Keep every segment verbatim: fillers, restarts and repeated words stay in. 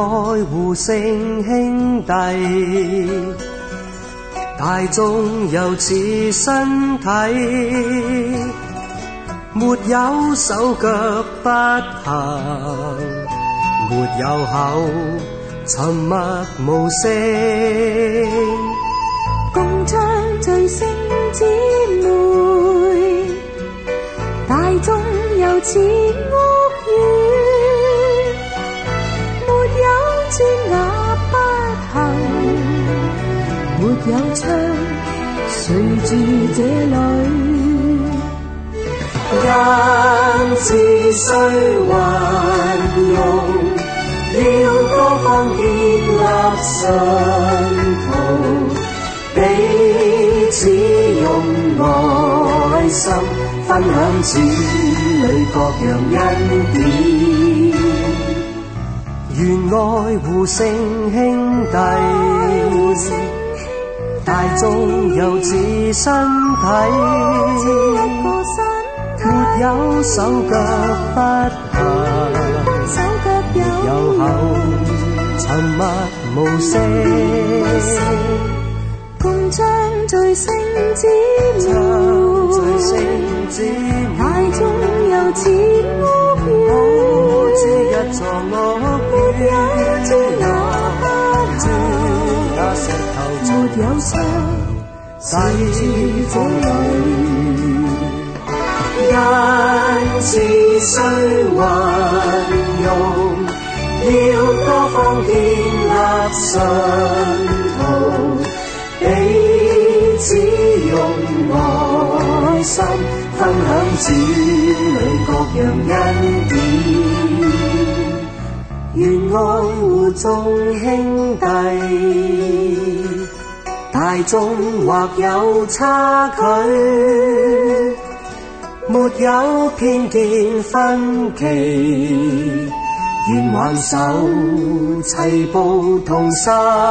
愛互勝兄弟，大眾又似身體，沒有手腳不行，沒有口沉默無聲， 共唱聚聲姊妹，大眾又似屋宇，沒有磚瓦不行，沒有窗誰住這裏， 因此需運用，要多方建立信徒，彼此用愛心分享主裏各樣恩典，願愛互勝兄弟，大眾又似身體，沒有手腳不行，沒有口沉默無聲， 共唱聚聲姊妹，大眾又似屋宇， 好似一座屋宇， 沒有磚瓦不行， 那石頭沒有窗誰住這裏， 因此需運用，要多方建立信徒，彼此用愛心分享主裏各樣恩典，願愛互眾兄弟，大眾或有差距，沒有偏見分歧，願挽手齊步同心，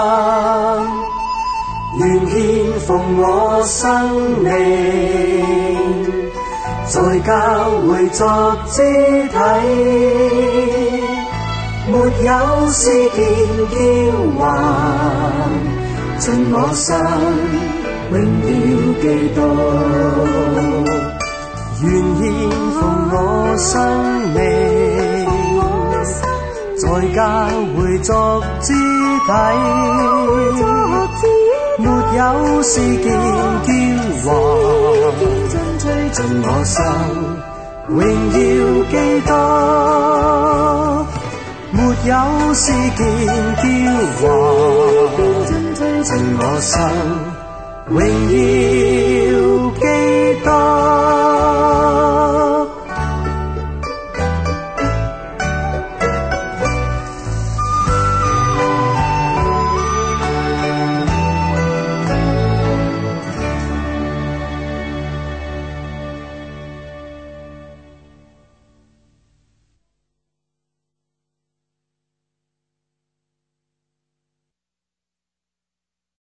願獻奉我生命，在教會作肢體，沒有事件驕橫，盡我心榮耀基督，願獻奉我生命，在教會作肢體，沒有事件驕橫，盡我心榮耀基督，沒有事件驕橫，盡我心榮耀基督。